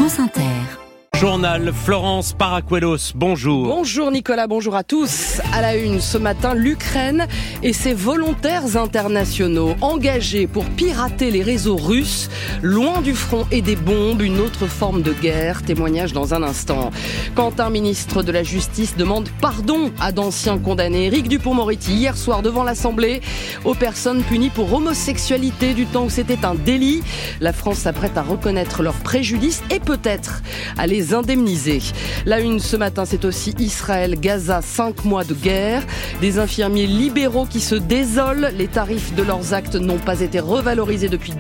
France Inter. Journal Florence Paracuelos, bonjour. Bonjour Nicolas, bonjour à tous. À la une ce matin, l'Ukraine et ses volontaires internationaux engagés pour pirater les réseaux russes, loin du front et des bombes, une autre forme de guerre. Témoignage dans un instant. Quand un ministre de la Justice demande pardon à d'anciens condamnés, Éric Dupond-Moretti, hier soir devant l'Assemblée, aux personnes punies pour homosexualité du temps où c'était un délit. La France s'apprête à reconnaître leurs préjudices et peut-être à les indemniser. La une ce matin, c'est aussi Israël, Gaza, 5 mois de guerre. Des infirmiers libéraux qui se désolent. Les tarifs de leurs actes n'ont pas été revalorisés depuis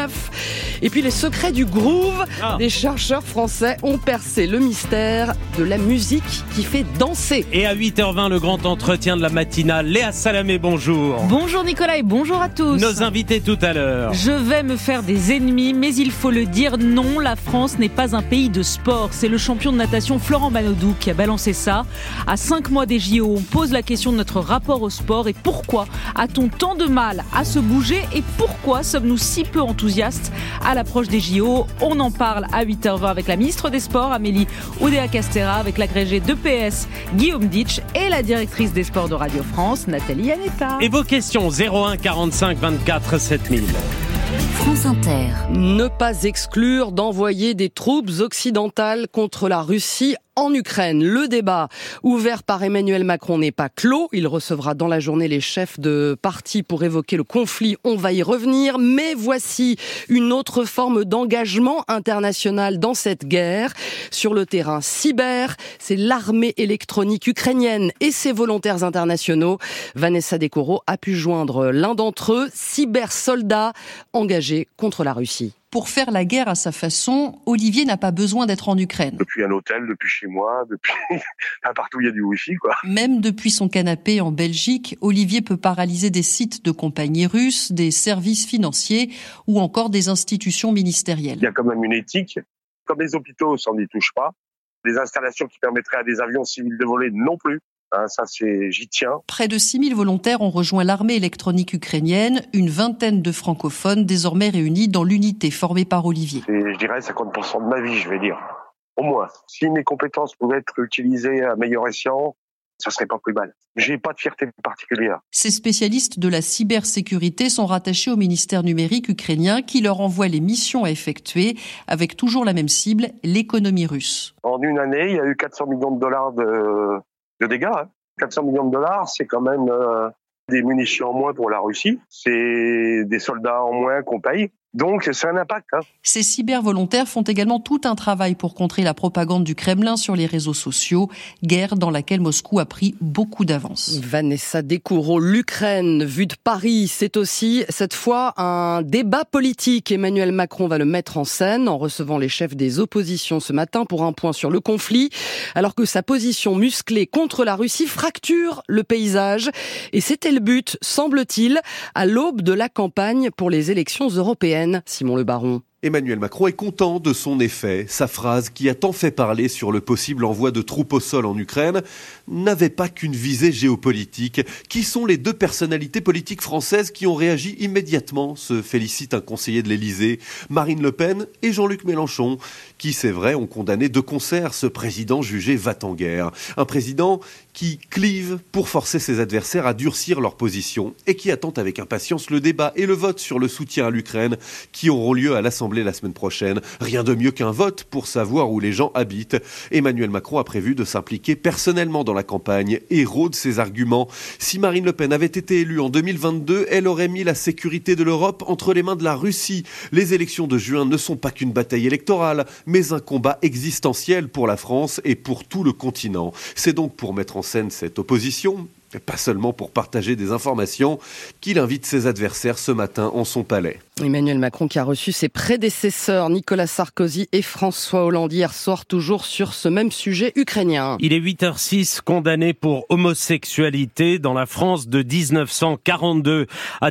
2009. Et puis les secrets du groove. Des chercheurs français ont percé le mystère de la musique qui fait danser. Et à 8h20, le grand entretien de la matinale. Léa Salamé, bonjour. Bonjour Nicolas et bonjour à tous. Nos invités tout à l'heure. Je vais me faire des ennemis, mais il faut le dire, non, la France n'est pas un pays de sport. C'est le champion de natation Florent Manodou qui a balancé ça. À 5 mois des JO, on pose la question de notre rapport au sport et pourquoi a-t-on tant de mal à se bouger et pourquoi sommes-nous si peu enthousiastes à l'approche des JO. On en parle à 8h20 avec la ministre des Sports, Amélie Oudéa-Castéra, avec l'agrégé d'EPS, Guillaume Ditch, et la directrice des sports de Radio France, Nathalie Yanetta. Et vos questions, 01 45 24 7000. France Inter. Ne pas exclure d'envoyer des troupes occidentales contre la Russie en Ukraine. Le débat ouvert par Emmanuel Macron n'est pas clos. Il recevra dans la journée les chefs de parti pour évoquer le conflit. On va y revenir. Mais voici une autre forme d'engagement international dans cette guerre. Sur le terrain cyber, c'est l'armée électronique ukrainienne et ses volontaires internationaux. Vanessa Descoro a pu joindre l'un d'entre eux, cybersoldat engagé contre la Russie. Pour faire la guerre à sa façon, Olivier n'a pas besoin d'être en Ukraine. Depuis un hôtel, depuis chez moi, depuis partout où il y a du wifi, quoi. Même depuis son canapé en Belgique, Olivier peut paralyser des sites de compagnies russes, des services financiers ou encore des institutions ministérielles. Il y a quand même une éthique. Comme les hôpitaux, ça n'y touche pas. Les installations qui permettraient à des avions civils de voler non plus. Ça, j'y tiens. Près de 6000 volontaires ont rejoint l'armée électronique ukrainienne, une vingtaine de francophones désormais réunis dans l'unité formée par Olivier. C'est, je dirais, 50% de ma vie, je vais dire. Au moins. Si mes compétences pouvaient être utilisées à meilleur escient, ça serait pas plus mal. J'ai pas de fierté particulière. Ces spécialistes de la cybersécurité sont rattachés au ministère numérique ukrainien qui leur envoie les missions à effectuer avec toujours la même cible, l'économie russe. En une année, il y a eu 400 millions de dollars de dégâts. 400 millions de dollars, c'est quand même des munitions en moins pour la Russie. C'est des soldats en moins qu'on paye. Donc, c'est un impact. Ces cybervolontaires font également tout un travail pour contrer la propagande du Kremlin sur les réseaux sociaux, guerre dans laquelle Moscou a pris beaucoup d'avance. Vanessa Descoro, l'Ukraine vue de Paris, c'est aussi cette fois un débat politique. Emmanuel Macron va le mettre en scène en recevant les chefs des oppositions ce matin pour un point sur le conflit, alors que sa position musclée contre la Russie fracture le paysage. Et c'était le but, semble-t-il, à l'aube de la campagne pour les élections européennes. Simon Le Baron. Emmanuel Macron est content de son effet. Sa phrase, qui a tant fait parler sur le possible envoi de troupes au sol en Ukraine, n'avait pas qu'une visée géopolitique. Qui sont les deux personnalités politiques françaises qui ont réagi immédiatement, se félicite un conseiller de l'Élysée, Marine Le Pen et Jean-Luc Mélenchon, qui, c'est vrai, ont condamné de concert ce président jugé va-t-en-guerre. Un président qui clive pour forcer ses adversaires à durcir leur position et qui attend avec impatience le débat et le vote sur le soutien à l'Ukraine qui auront lieu à l'Assemblée la semaine prochaine. Rien de mieux qu'un vote pour savoir où les gens habitent. Emmanuel Macron a prévu de s'impliquer personnellement dans la campagne et rôde ses arguments. Si Marine Le Pen avait été élue en 2022, elle aurait mis la sécurité de l'Europe entre les mains de la Russie. Les élections de juin ne sont pas qu'une bataille électorale, mais un combat existentiel pour la France et pour tout le continent. C'est donc pour mettre en scène cette opposition, pas seulement pour partager des informations, qu'il invite ses adversaires ce matin en son palais. Emmanuel Macron qui a reçu ses prédécesseurs Nicolas Sarkozy et François Hollande hier soir, toujours sur ce même sujet ukrainien. Il est 8h06, condamné pour homosexualité dans la France de 1942 à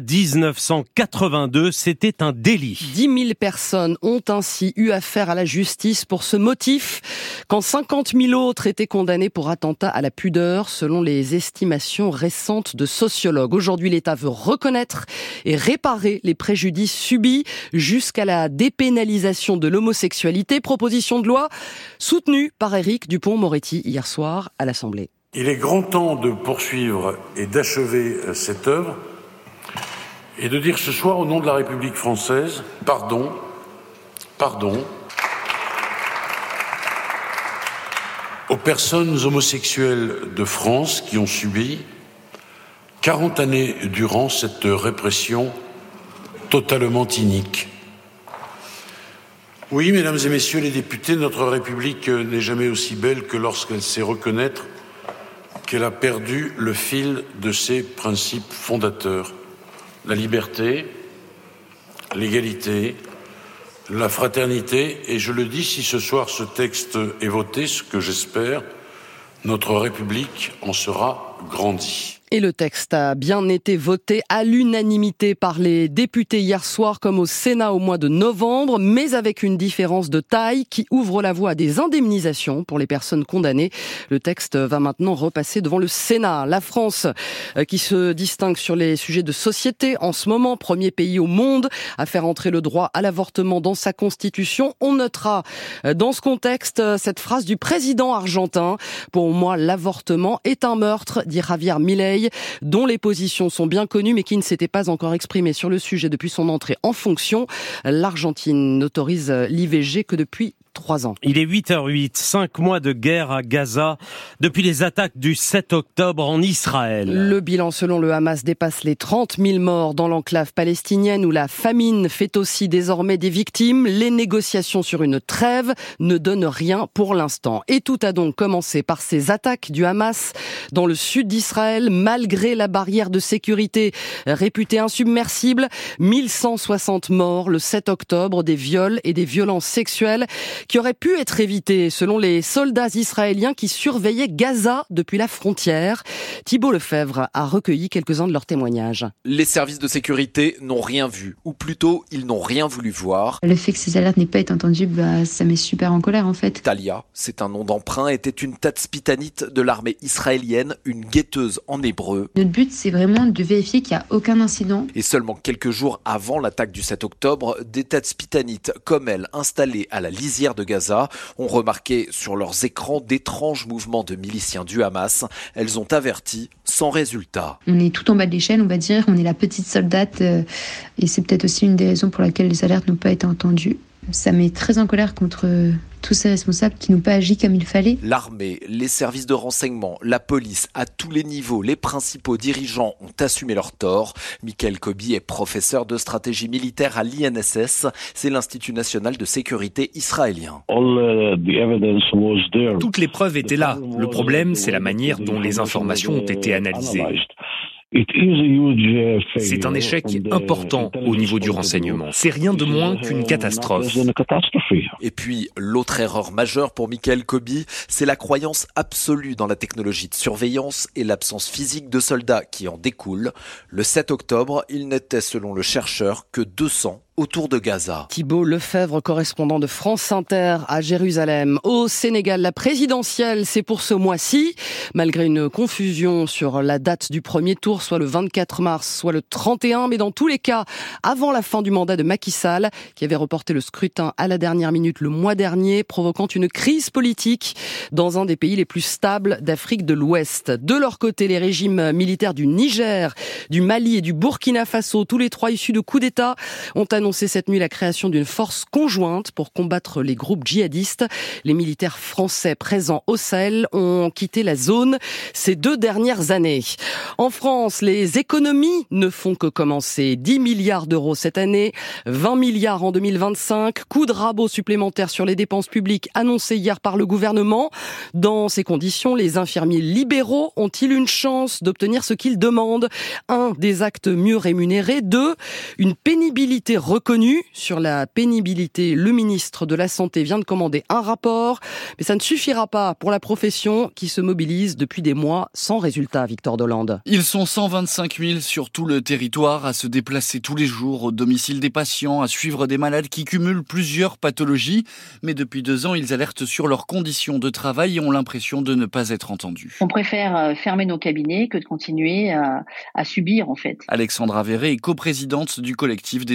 1982. C'était un délit. 10 000 personnes ont ainsi eu affaire à la justice pour ce motif, quand 50 000 autres étaient condamnés pour attentat à la pudeur, selon les estimations récentes de sociologues. Aujourd'hui, l'État veut reconnaître et réparer les préjudices subie jusqu'à la dépénalisation de l'homosexualité. Proposition de loi soutenue par Éric Dupond-Moretti hier soir à l'Assemblée. Il est grand temps de poursuivre et d'achever cette œuvre et de dire ce soir au nom de la République française, pardon, aux personnes homosexuelles de France qui ont subi 40 années durant cette répression totalement inique. Oui, mesdames et messieurs les députés, notre République n'est jamais aussi belle que lorsqu'elle sait reconnaître qu'elle a perdu le fil de ses principes fondateurs. La liberté, l'égalité, la fraternité, et je le dis, si ce soir ce texte est voté, ce que j'espère, notre République en sera grandie. Et le texte a bien été voté à l'unanimité par les députés hier soir comme au Sénat au mois de novembre, mais avec une différence de taille qui ouvre la voie à des indemnisations pour les personnes condamnées. Le texte va maintenant repasser devant le Sénat. La France, qui se distingue sur les sujets de société en ce moment, premier pays au monde à faire entrer le droit à l'avortement dans sa constitution. On notera dans ce contexte cette phrase du président argentin. Pour moi, l'avortement est un meurtre, dit Javier Milei, dont les positions sont bien connues mais qui ne s'était pas encore exprimé sur le sujet depuis son entrée en fonction. L'Argentine n'autorise l'IVG que depuis 3 ans. Il est 8h08, 5 mois de guerre à Gaza depuis les attaques du 7 octobre en Israël. Le bilan selon le Hamas dépasse les 30 000 morts dans l'enclave palestinienne où la famine fait aussi désormais des victimes. Les négociations sur une trêve ne donnent rien pour l'instant. Et tout a donc commencé par ces attaques du Hamas dans le sud d'Israël, malgré la barrière de sécurité réputée insubmersible. 1160 morts le 7 octobre, des viols et des violences sexuelles qui auraient pu être évités selon les soldats israéliens qui surveillaient Gaza depuis la frontière. Thibault Lefebvre a recueilli quelques-uns de leurs témoignages. Les services de sécurité n'ont rien vu, ou plutôt ils n'ont rien voulu voir. Le fait que ces alertes n'aient pas été entendues, ça met super en colère en fait. Talia, c'est un nom d'emprunt, était une tatspitanite de l'armée israélienne, une guetteuse en hébreu. Notre but, c'est vraiment de vérifier qu'il n'y a aucun incident. Et seulement quelques jours avant l'attaque du 7 octobre, des tatspitanites comme elle, installées à la lisière de Gaza, ont remarqué sur leurs écrans d'étranges mouvements de miliciens du Hamas. Elles ont averti, sans résultat. On est tout en bas de l'échelle, on va dire. On est la petite soldate et c'est peut-être aussi une des raisons pour laquelle les alertes n'ont pas été entendues. Ça met très en colère contre tous ces responsables qui n'ont pas agi comme il fallait. L'armée, les services de renseignement, la police, à tous les niveaux, les principaux dirigeants ont assumé leur tort. Michael Kobi est professeur de stratégie militaire à l'INSS, c'est l'Institut national de sécurité israélien. Toutes les preuves étaient là. Le problème, c'est la manière dont les informations ont été analysées. C'est un échec important au niveau du renseignement. C'est rien de moins qu'une catastrophe. Et puis, l'autre erreur majeure pour Michael Kobi, c'est la croyance absolue dans la technologie de surveillance et l'absence physique de soldats qui en découle. Le 7 octobre, il n'était, selon le chercheur, que 200 autour de Gaza. Thibault Lefebvre, correspondant de France Inter à Jérusalem. Au Sénégal, la présidentielle, c'est pour ce mois-ci. Malgré une confusion sur la date du premier tour, soit le 24 mars, soit le 31, mais dans tous les cas, avant la fin du mandat de Macky Sall, qui avait reporté le scrutin à la dernière minute le mois dernier, provoquant une crise politique dans un des pays les plus stables d'Afrique de l'Ouest. De leur côté, les régimes militaires du Niger, du Mali et du Burkina Faso, tous les trois issus de coups d'État, ont annoncé cette nuit la création d'une force conjointe pour combattre les groupes djihadistes. Les militaires français présents au Sahel ont quitté la zone ces 2 dernières années. En France, les économies ne font que commencer. 10 milliards d'euros cette année, 20 milliards en 2025. Coup de rabot supplémentaire sur les dépenses publiques annoncé hier par le gouvernement. Dans ces conditions, les infirmiers libéraux ont-ils une chance d'obtenir ce qu'ils demandent? 1. Des actes mieux rémunérés. 2. Une pénibilité reconnue. Sur la pénibilité, le ministre de la Santé vient de commander un rapport, mais ça ne suffira pas pour la profession qui se mobilise depuis des mois sans résultat, Victor Dolande. Ils sont 125 000 sur tout le territoire à se déplacer tous les jours au domicile des patients, à suivre des malades qui cumulent plusieurs pathologies. Mais depuis 2 ans, ils alertent sur leurs conditions de travail et ont l'impression de ne pas être entendus. On préfère fermer nos cabinets que de continuer à subir en fait. Alexandra Véret est coprésidente du collectif des infirmiers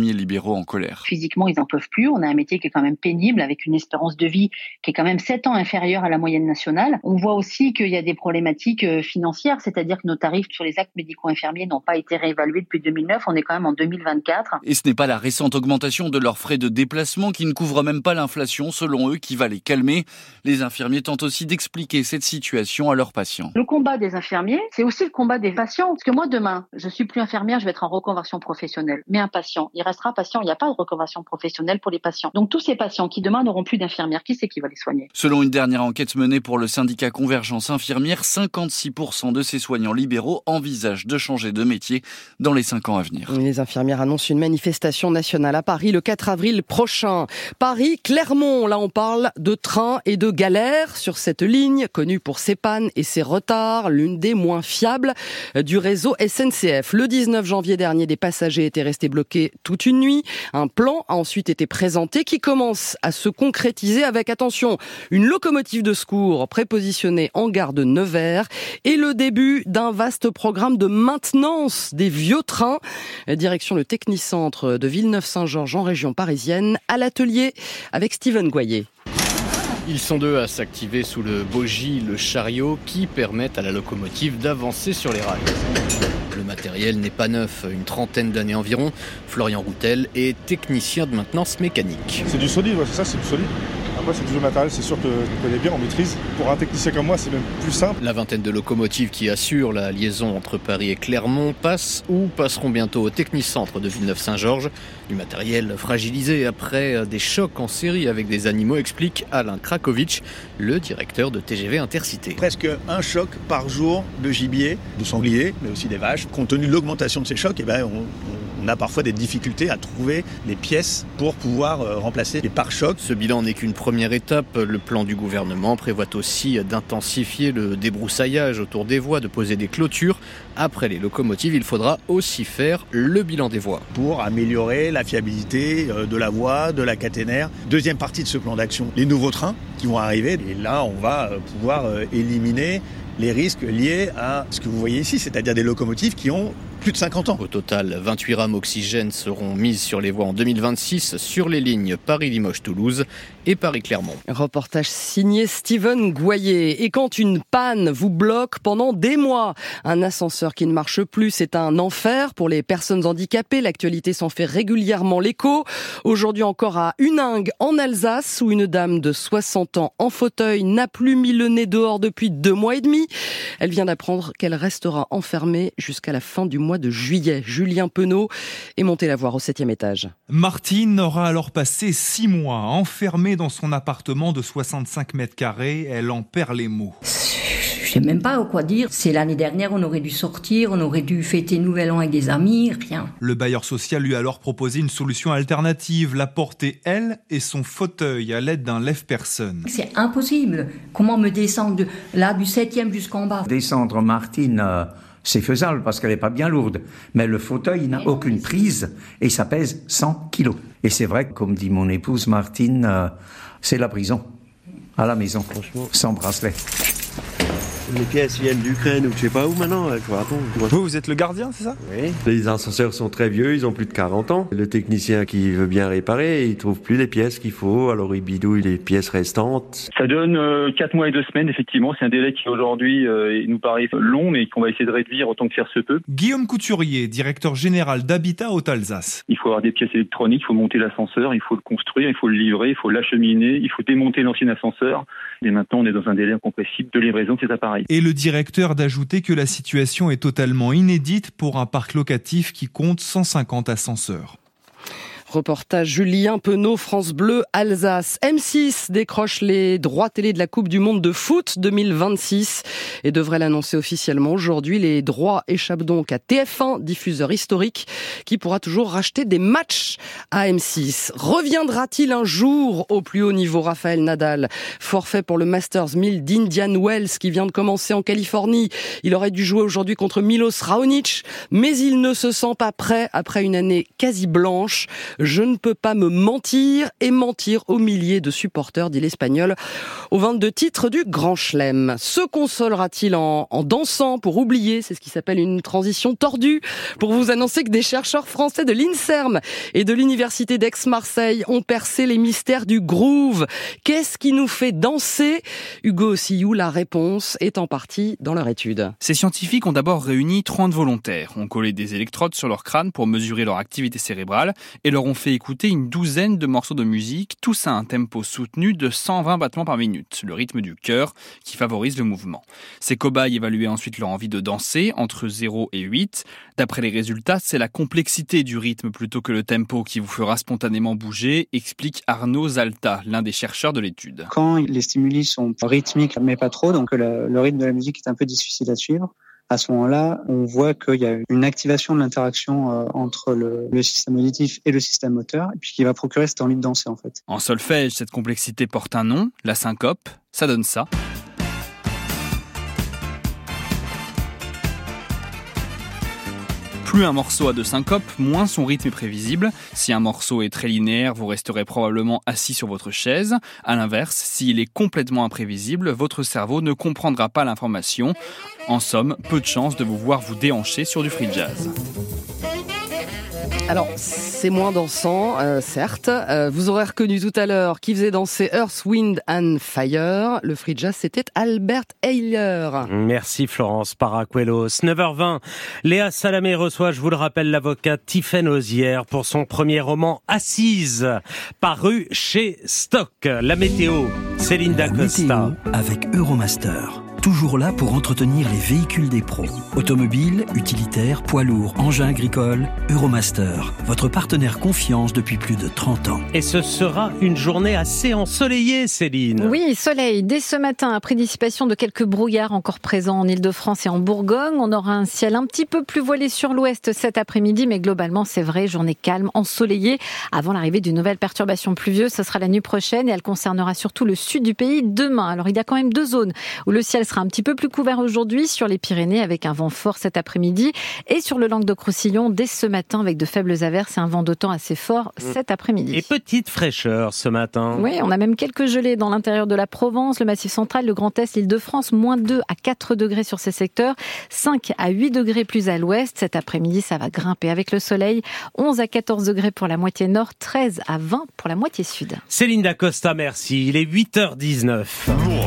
infirmiers libéraux en colère. Physiquement, ils n'en peuvent plus. On a un métier qui est quand même pénible, avec une espérance de vie qui est quand même 7 ans inférieure à la moyenne nationale. On voit aussi qu'il y a des problématiques financières, c'est-à-dire que nos tarifs sur les actes médicaux infirmiers n'ont pas été réévalués depuis 2009. On est quand même en 2024. Et ce n'est pas la récente augmentation de leurs frais de déplacement qui ne couvre même pas l'inflation, selon eux, qui va les calmer. Les infirmiers tentent aussi d'expliquer cette situation à leurs patients. Le combat des infirmiers, c'est aussi le combat des patients. Parce que moi, demain, je suis plus infirmière, je vais être en reconversion professionnelle. Mais un patient, il restera patient. Il n'y a pas de reconversion professionnelle pour les patients. Donc tous ces patients qui demain n'auront plus d'infirmières, qui c'est qui va les soigner ? Selon une dernière enquête menée pour le syndicat Convergence Infirmière, 56% de ces soignants libéraux envisagent de changer de métier dans les 5 ans à venir. Les infirmières annoncent une manifestation nationale à Paris le 4 avril prochain. Paris-Clermont, là on parle de train et de galères sur cette ligne, connue pour ses pannes et ses retards, l'une des moins fiables du réseau SNCF. Le 19 janvier dernier, des passagers étaient restés bloqués toute une nuit. Un plan a ensuite été présenté qui commence à se concrétiser avec, attention, une locomotive de secours prépositionnée en gare de Nevers et le début d'un vaste programme de maintenance des vieux trains. Direction le Technicentre de Villeneuve-Saint-Georges en région parisienne, à l'atelier avec Steven Goyer. Ils sont 2 à s'activer sous le bogie, le chariot, qui permettent à la locomotive d'avancer sur les rails. Le matériel n'est pas neuf, une trentaine d'années environ. Florian Routel est technicien de maintenance mécanique. C'est du solide, ouais, c'est ça, c'est du solide. Après, c'est du jeu matériel, c'est sûr que je connais bien, on maîtrise. Pour un technicien comme moi, c'est même plus simple. La vingtaine de locomotives qui assurent la liaison entre Paris et Clermont passent ou passeront bientôt au Technicentre de Villeneuve-Saint-Georges. Du matériel fragilisé après des chocs en série avec des animaux, explique Alain Krakovic, le directeur de TGV Intercité. Presque un choc par jour de gibier, de sangliers, mais aussi des vaches. Compte tenu de l'augmentation de ces chocs, on a parfois des difficultés à trouver les pièces pour pouvoir remplacer les pare-chocs. Ce bilan n'est qu'une première étape. Le plan du gouvernement prévoit aussi d'intensifier le débroussaillage autour des voies, de poser des clôtures. Après les locomotives, il faudra aussi faire le bilan des voies. Pour améliorer la fiabilité de la voie, de la caténaire. Deuxième partie de ce plan d'action, les nouveaux trains qui vont arriver. Et là, on va pouvoir éliminer les risques liés à ce que vous voyez ici, c'est-à-dire des locomotives qui ont plus de 50 ans. Au total, 28 rames oxygène seront mises sur les voies en 2026 sur les lignes Paris-Limoges-Toulouse et Paris-Clermont. Reportage signé Steven Goyer. Et quand une panne vous bloque pendant des mois, un ascenseur qui ne marche plus, c'est un enfer pour les personnes handicapées. L'actualité s'en fait régulièrement l'écho. Aujourd'hui encore à Huningue, en Alsace, où une dame de 60 ans en fauteuil n'a plus mis le nez dehors depuis 2 mois et demi. Elle vient d'apprendre qu'elle restera enfermée jusqu'à la fin du mois de juillet. Julien Penaud est monté la voir au 7e étage. Martine aura alors passé 6 mois enfermée dans son appartement de 65 mètres carrés. Elle en perd les mots. Je sais même pas quoi dire. C'est l'année dernière, on aurait dû sortir, on aurait dû fêter Nouvel An avec des amis, rien. Le bailleur social lui a alors proposé une solution alternative, la porter elle et son fauteuil à l'aide d'un lève-personne. C'est impossible. Comment me descendre du 7e jusqu'en bas ? Descendre Martine, c'est faisable parce qu'elle n'est pas bien lourde. Mais le fauteuil n'a aucune prise et ça pèse 100 kilos. Et c'est vrai que, comme dit mon épouse Martine, c'est la prison. À la maison, franchement, sans bracelet. Les pièces viennent d'Ukraine ou je sais pas où maintenant. Vous êtes le gardien, c'est ça ? Oui. Les ascenseurs sont très vieux, ils ont plus de 40 ans. Le technicien qui veut bien réparer, il trouve plus les pièces qu'il faut, alors il bidouille les pièces restantes. Ça donne 4 mois et 2 semaines, effectivement. C'est un délai qui aujourd'hui nous paraît long, mais qu'on va essayer de réduire autant que faire se peut. Guillaume Couturier, directeur général d'Habitat Haute-Alsace. Il faut avoir des pièces électroniques, il faut monter l'ascenseur, il faut le construire, il faut le livrer, il faut l'acheminer, il faut démonter l'ancien ascenseur. Et maintenant, on est dans un délai incompressible de livraison de ces appareils. Et le directeur d'ajouter que la situation est totalement inédite pour un parc locatif qui compte 150 ascenseurs. Reportage Julien Penaud, France Bleu, Alsace. M6 décroche les droits télé de la Coupe du Monde de foot 2026 et devrait l'annoncer officiellement aujourd'hui. Les droits échappent donc à TF1, diffuseur historique, qui pourra toujours racheter des matchs à M6. Reviendra-t-il un jour au plus haut niveau ? Rafael Nadal, forfait pour le Masters 1000 d'Indian Wells qui vient de commencer en Californie. Il aurait dû jouer aujourd'hui contre Milos Raonic, mais il ne se sent pas prêt après une année quasi blanche. Je ne peux pas me mentir et mentir aux milliers de supporters, dit l'Espagnol, aux 22 titres du Grand Chelem. Se consolera-t-il en dansant pour oublier? C'est ce qui s'appelle une transition tordue, pour vous annoncer que des chercheurs français de l'INSERM et de l'Université d'Aix-Marseille ont percé les mystères du groove. Qu'est-ce qui nous fait danser? Hugo Ossillou, la réponse est en partie dans leur étude. Ces scientifiques ont d'abord réuni 30 volontaires, ont collé des électrodes sur leur crâne pour mesurer leur activité cérébrale et leur ont fait écouter une douzaine de morceaux de musique, tous à un tempo soutenu de 120 battements par minute, le rythme du cœur qui favorise le mouvement. Ces cobayes évaluaient ensuite leur envie de danser, entre 0 et 8. D'après les résultats, c'est la complexité du rythme plutôt que le tempo qui vous fera spontanément bouger, explique Arnaud Zalta, l'un des chercheurs de l'étude. Quand les stimuli sont rythmiques mais pas trop, donc le rythme de la musique est un peu difficile à suivre, à ce moment-là, on voit qu'il y a une activation de l'interaction entre le système auditif et le système moteur, et puis qui va procurer cette envie de danser en fait. En solfège, cette complexité porte un nom, la syncope, ça donne ça. Plus un morceau a de syncope, moins son rythme est prévisible. Si un morceau est très linéaire, vous resterez probablement assis sur votre chaise. À l'inverse, s'il est complètement imprévisible, votre cerveau ne comprendra pas l'information. En somme, peu de chances de vous voir vous déhancher sur du free jazz. Alors, c'est moins dansant, certes. Vous aurez reconnu tout à l'heure qui faisait danser Earth, Wind and Fire. Le free jazz, c'était Albert Ayler. Merci Florence Paracuelos. 9h20, Léa Salamé reçoit, je vous le rappelle, l'avocate Tiffaine Ozière pour son premier roman Assise, paru chez Stock. La météo, Céline Dacosta. Avec Euromaster. Toujours là pour entretenir les véhicules des pros. Automobiles, utilitaires, poids lourds, engins agricoles, Euromaster. Votre partenaire confiance depuis plus de 30 ans. Et ce sera une journée assez ensoleillée, Céline. Oui, soleil. Dès ce matin, après dissipation de quelques brouillards encore présents en Ile-de-France et en Bourgogne. On aura un ciel un petit peu plus voilé sur l'ouest cet après-midi, mais globalement, c'est vrai, journée calme, ensoleillée. Avant l'arrivée d'une nouvelle perturbation pluvieuse, ce sera la nuit prochaine et elle concernera surtout le sud du pays demain. Alors, il y a quand même 2 zones où le ciel sera un petit peu plus couvert aujourd'hui, sur les Pyrénées avec un vent fort cet après-midi et sur le Languedoc-Roussillon dès ce matin avec de faibles averses et un vent d'automne assez fort cet après-midi. Et petite fraîcheur ce matin. Oui, on a même quelques gelées dans l'intérieur de la Provence, le Massif central, le Grand Est, l'Île-de-France, moins 2 à 4 degrés sur ces secteurs, 5 à 8 degrés plus à l'ouest. Cet après-midi, ça va grimper avec le soleil, 11 à 14 degrés pour la moitié nord, 13 à 20 pour la moitié sud. Céline Dacosta, merci. Il est 8h19.